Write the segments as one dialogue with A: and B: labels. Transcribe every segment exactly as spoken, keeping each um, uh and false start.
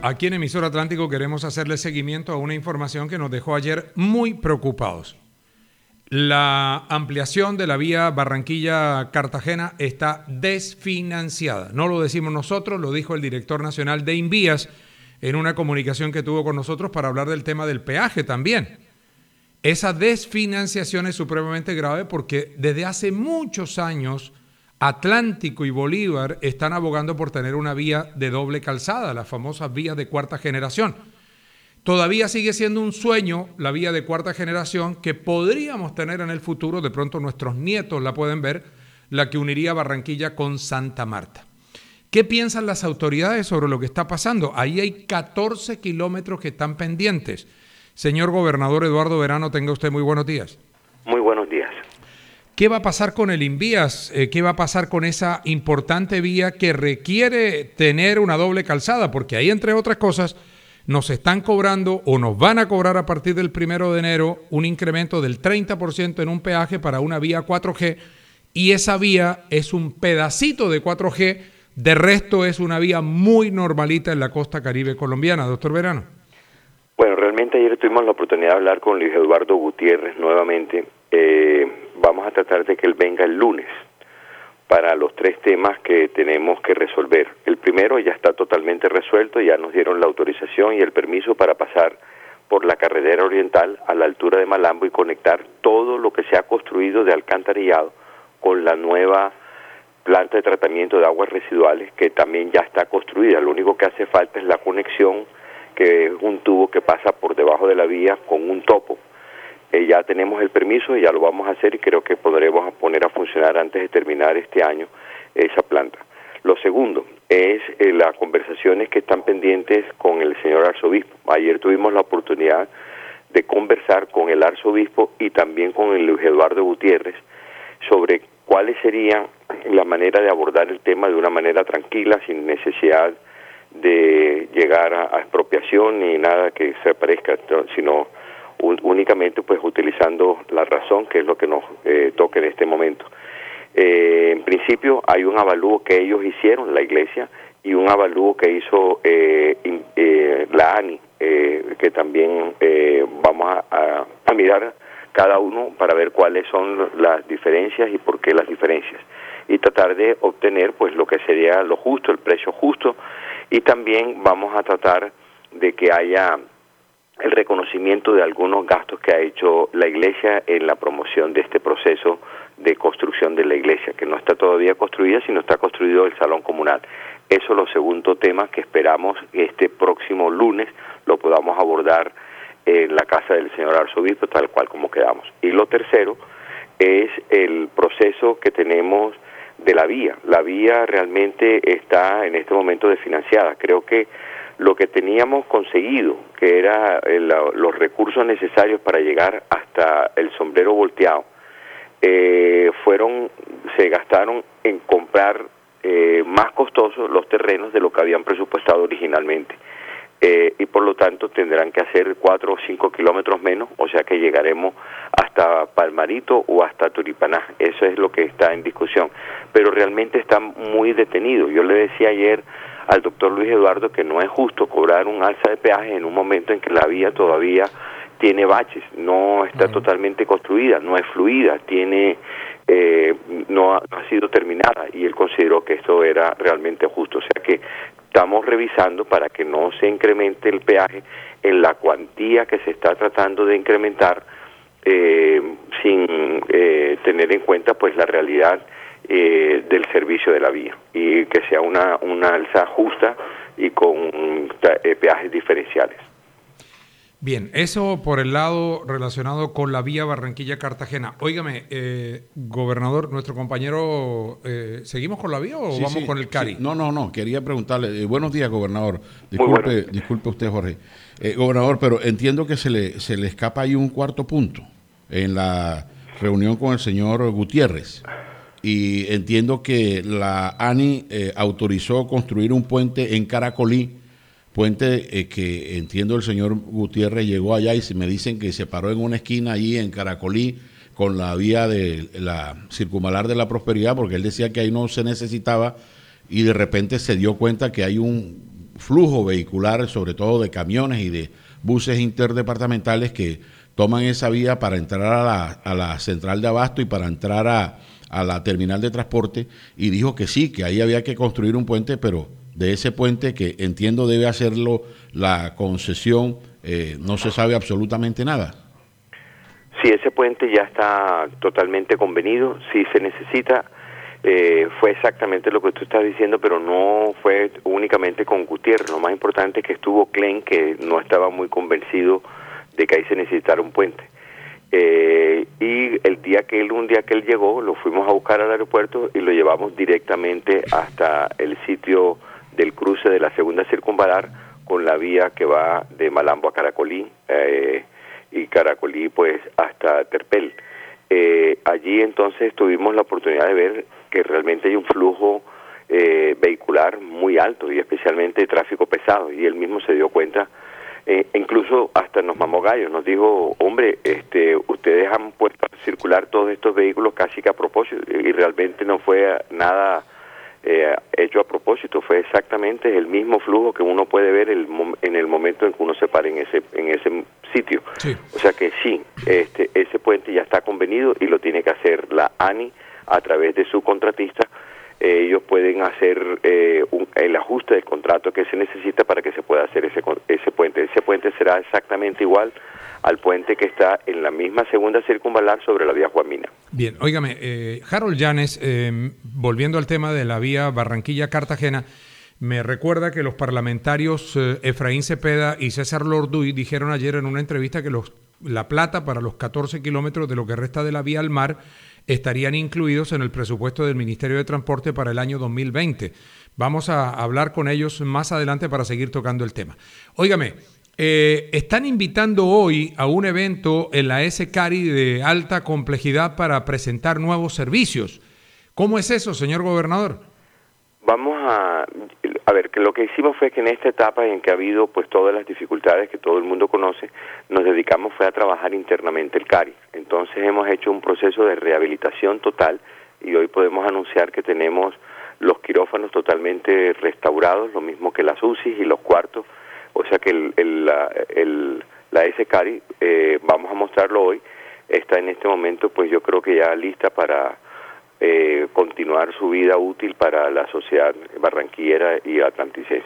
A: Aquí en Emisor Atlántico queremos hacerle seguimiento a una información que nos dejó ayer muy preocupados. La ampliación de la vía Barranquilla-Cartagena está desfinanciada. No lo decimos nosotros, lo dijo el director nacional de Invías en una comunicación que tuvo con nosotros para hablar del tema del peaje también. Esa desfinanciación es supremamente grave porque desde hace muchos años Atlántico y Bolívar están abogando por tener una vía de doble calzada, las famosas vías de cuarta generación. Todavía sigue siendo un sueño la vía de cuarta generación que podríamos tener en el futuro, de pronto nuestros nietos la pueden ver, la que uniría Barranquilla con Santa Marta. ¿Qué piensan las autoridades sobre lo que está pasando? Ahí hay catorce kilómetros que están pendientes. Señor gobernador Eduardo Verano, tenga usted muy buenos días.
B: Muy buenos días.
A: ¿Qué va a pasar con el Invías? Eh, ¿Qué va a pasar con esa importante vía que requiere tener una doble calzada? Porque ahí, entre otras cosas, nos están cobrando o nos van a cobrar a partir del primero de enero un incremento del treinta por ciento en un peaje para una vía cuatro G, y esa vía es un pedacito de cuatro G, de resto es una vía muy normalita en la costa caribe colombiana. Doctor Verano.
B: Bueno, realmente ayer tuvimos la oportunidad de hablar con Luis Eduardo Gutiérrez nuevamente. Eh, vamos a tratar de que él venga el lunes para los tres temas que tenemos que resolver. El primero ya está totalmente resuelto, ya nos dieron la autorización y el permiso para pasar por la carretera oriental a la altura de Malambo y conectar todo lo que se ha construido de alcantarillado con la nueva planta de tratamiento de aguas residuales que también ya está construida. Lo único que hace falta es la conexión, que es un tubo que pasa por debajo de la vía con un topo. Eh, ya tenemos el permiso y ya lo vamos a hacer y creo que podremos poner a funcionar antes de terminar este año esa planta. Lo segundo es eh, las conversaciones que están pendientes con el señor arzobispo. Ayer tuvimos la oportunidad de conversar con el arzobispo y también con el Luis Eduardo Gutiérrez sobre cuáles serían la manera de abordar el tema de una manera tranquila, sin necesidad de llegar a, a expropiación ni nada que se parezca, sino únicamente pues utilizando la razón, que es lo que nos eh, toca en este momento. Eh, en principio hay un avalúo que ellos hicieron, la iglesia, y un avalúo que hizo eh, eh, la ANI, eh, que también eh, vamos a, a, a mirar cada uno para ver cuáles son las diferencias y por qué las diferencias, y tratar de obtener pues lo que sería lo justo, el precio justo, y también vamos a tratar de que haya el reconocimiento de algunos gastos que ha hecho la iglesia en la promoción de este proceso de construcción de la iglesia, que no está todavía construida, sino está construido el salón comunal. Eso es lo segundo tema que esperamos este próximo lunes lo podamos abordar en la casa del señor arzobispo, tal cual como quedamos. Y lo tercero es el proceso que tenemos de la vía. La vía realmente está en este momento desfinanciada. Creo que lo que teníamos conseguido, que era el, los recursos necesarios para llegar hasta el Sombrero Volteado, eh, fueron, se gastaron en comprar eh, más costosos los terrenos de lo que habían presupuestado originalmente. Eh, y por lo tanto tendrán que hacer cuatro o cinco kilómetros menos, o sea que llegaremos hasta Palmarito o hasta Turipaná. Eso es lo que está en discusión, pero realmente está muy detenido. Yo le decía ayer al doctor Luis Eduardo que no es justo cobrar un alza de peaje en un momento en que la vía todavía tiene baches, no está uh-huh. totalmente construida, no es fluida, tiene eh, no, ha, no ha sido terminada, y él consideró que esto era realmente justo. O sea que estamos revisando para que no se incremente el peaje en la cuantía que se está tratando de incrementar, eh, sin eh, tener en cuenta pues la realidad eh, del servicio de la vía, y que sea una, una alza justa y con eh, peajes diferenciales.
A: Bien, eso por el lado relacionado con la vía Barranquilla-Cartagena. Óigame, eh, gobernador, nuestro compañero, eh, ¿seguimos con la vía o sí, vamos sí, con el Cari?
C: Sí. No, no, no, quería preguntarle. Eh, buenos días, gobernador. Disculpe, bueno. disculpe usted, Jorge. Eh, gobernador, pero entiendo que se le, se le escapa ahí un cuarto punto en la reunión con el señor Gutiérrez. Y entiendo que la ANI eh, autorizó construir un puente en Caracolí, puente eh, que entiendo el señor Gutiérrez llegó allá y se me dicen que se paró en una esquina allí en Caracolí con la vía de la circunvalar de la Prosperidad, porque él decía que ahí no se necesitaba, y de repente se dio cuenta que hay un flujo vehicular, sobre todo de camiones y de buses interdepartamentales que toman esa vía para entrar a la, a la central de abasto y para entrar a, a la terminal de transporte, y dijo que sí, que ahí había que construir un puente, pero de ese puente, que entiendo debe hacerlo la concesión, eh, no se sabe absolutamente nada.
B: Sí, ese puente ya está totalmente convenido. Si se necesita, eh, fue exactamente lo que tú estás diciendo, pero no fue únicamente con Gutiérrez. Lo más importante es que estuvo Klein, que no estaba muy convencido de que ahí se necesitara un puente. Eh, y el día que él, un día que él llegó, lo fuimos a buscar al aeropuerto y lo llevamos directamente hasta el sitio del cruce de la segunda circunvalar con la vía que va de Malambo a Caracolí, eh, y Caracolí pues hasta Terpel. Eh, allí entonces tuvimos la oportunidad de ver que realmente hay un flujo eh, vehicular muy alto y especialmente de tráfico pesado, y él mismo se dio cuenta, eh, incluso hasta nos mamó gallos, nos dijo, hombre, este, ustedes han puesto a circular todos estos vehículos casi que a propósito, y realmente no fue nada eh, hecho a propósito, fue exactamente el mismo flujo que uno puede ver el, en el momento en que uno se para en ese, en ese sitio. Sí. O sea que sí, este, ese puente ya está convenido y lo tiene que hacer la ANI a través de su contratista. Eh, ellos pueden hacer eh, un, el ajuste del contrato que se necesita para que se pueda hacer ese, ese puente. Ese puente será exactamente igual al puente que está en la misma segunda circunvalar sobre la vía Juan Mina.
A: Bien, óigame, eh, Harold Llanes, eh, volviendo al tema de la vía Barranquilla-Cartagena, me recuerda que los parlamentarios eh, Efraín Cepeda y César Lorduy dijeron ayer en una entrevista que los, la plata para los catorce kilómetros de lo que resta de la vía al mar estarían incluidos en el presupuesto del Ministerio de Transporte para el año dos mil veinte. Vamos a hablar con ellos más adelante para seguir tocando el tema. Óigame, eh, están invitando hoy a un evento en la S-Cari de alta complejidad para presentar nuevos servicios. ¿Cómo es eso, señor gobernador?
B: Vamos a, a ver, que lo que hicimos fue que en esta etapa en que ha habido pues todas las dificultades que todo el mundo conoce, nos dedicamos fue a trabajar internamente el CARI. Entonces hemos hecho un proceso de rehabilitación total y hoy podemos anunciar que tenemos los quirófanos totalmente restaurados, lo mismo que las U C I y los cuartos. O sea que el, el, la, el, la S-Cari, eh, vamos a mostrarlo hoy, está en este momento pues yo creo que ya lista para Eh, continuar su vida útil para la sociedad barranquillera y atlanticense.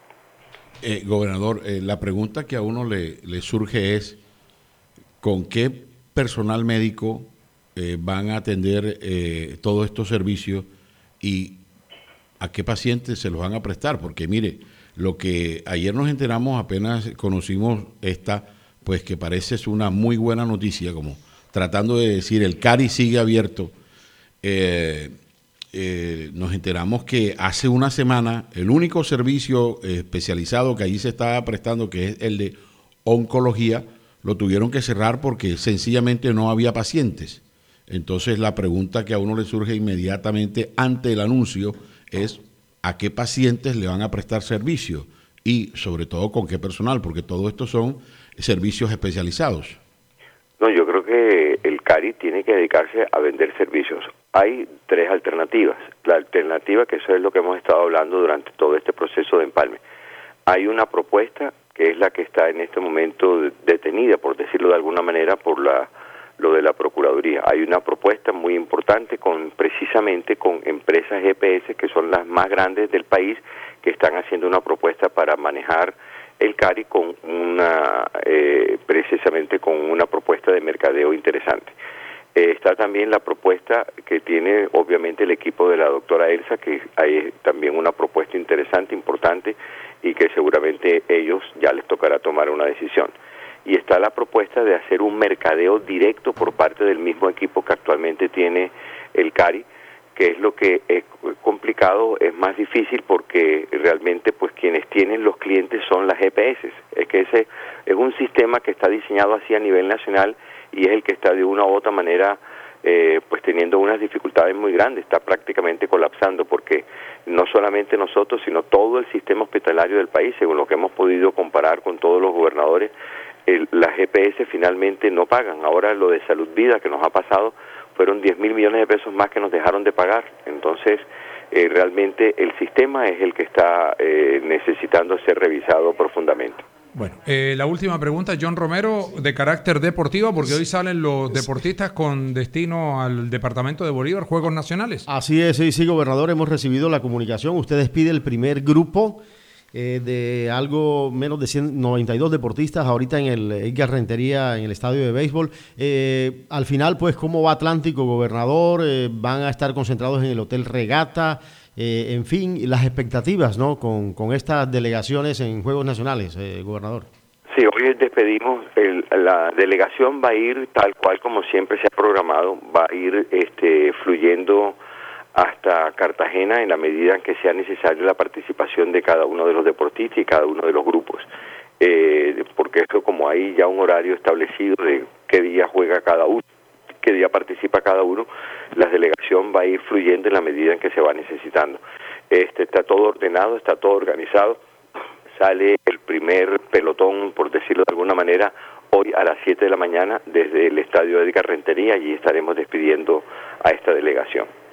C: Eh, gobernador, eh, la pregunta que a uno le, le surge es, ¿con qué personal médico eh, van a atender eh, todos estos servicios y a qué pacientes se los van a prestar? Porque mire, lo que ayer nos enteramos, apenas conocimos esta, pues que parece es una muy buena noticia, como tratando de decir, el CARI sigue abierto. Eh, eh, nos enteramos que hace una semana el único servicio eh, especializado que allí se estaba prestando, que es el de oncología, lo tuvieron que cerrar porque sencillamente no había pacientes. Entonces la pregunta que a uno le surge inmediatamente ante el anuncio es ¿a qué pacientes le van a prestar servicio? Y sobre todo con qué personal, porque todo esto son servicios especializados.
B: No, yo creo que el CARI tiene que dedicarse a vender servicios. Hay tres alternativas. La alternativa, que eso es lo que hemos estado hablando durante todo este proceso de empalme. Hay una propuesta que es la que está en este momento detenida, por decirlo de alguna manera, por la lo de la Procuraduría. Hay una propuesta muy importante con precisamente con empresas G P S que son las más grandes del país, que están haciendo una propuesta para manejar el CARI con una eh, precisamente con una propuesta de mercadeo interesante. Eh, está también la propuesta que tiene obviamente el equipo de la doctora Elsa, que hay también una propuesta interesante, importante, y que seguramente ellos ya les tocará tomar una decisión. Y está la propuesta de hacer un mercadeo directo por parte del mismo equipo que actualmente tiene el CARI, que es lo que es complicado, es más difícil porque realmente pues quienes tienen los clientes son las G P S. Es que ese es un sistema que está diseñado así a nivel nacional y es el que está de una u otra manera eh, pues teniendo unas dificultades muy grandes, está prácticamente colapsando porque no solamente nosotros, sino todo el sistema hospitalario del país, según lo que hemos podido comparar con todos los gobernadores, el, las G P S finalmente no pagan. Ahora lo de Salud Vida que nos ha pasado fueron diez mil millones de pesos más que nos dejaron de pagar. Entonces, Eh, realmente el sistema es el que está eh, necesitando ser revisado profundamente.
A: Bueno, eh, la última pregunta, John Romero, de carácter deportivo, porque hoy salen los deportistas con destino al departamento de Bolívar, Juegos Nacionales.
D: Así es, sí, sí, gobernador, hemos recibido la comunicación. Usted despide el primer grupo eh, de algo menos de ciento noventa y dos deportistas ahorita en el Edgar Rentería, en el estadio de béisbol. Eh, al final, pues, ¿cómo va Atlántico, gobernador? Eh, ¿Van a estar concentrados en el Hotel Regata? Eh, en fin, las expectativas, ¿no?, con, con estas delegaciones en Juegos Nacionales, eh, gobernador.
B: Sí, hoy despedimos, el, la delegación va a ir tal cual como siempre se ha programado, va a ir este, fluyendo hasta Cartagena en la medida en que sea necesaria la participación de cada uno de los deportistas y cada uno de los grupos, eh, porque eso, como hay ya un horario establecido de qué día juega cada uno, qué día participa cada uno, la delegación va a ir fluyendo en la medida en que se va necesitando. Este, está todo ordenado, está todo organizado. Sale el primer pelotón, por decirlo de alguna manera, hoy a las siete de la mañana desde el estadio Edgar Rentería, y estaremos despidiendo a esta delegación.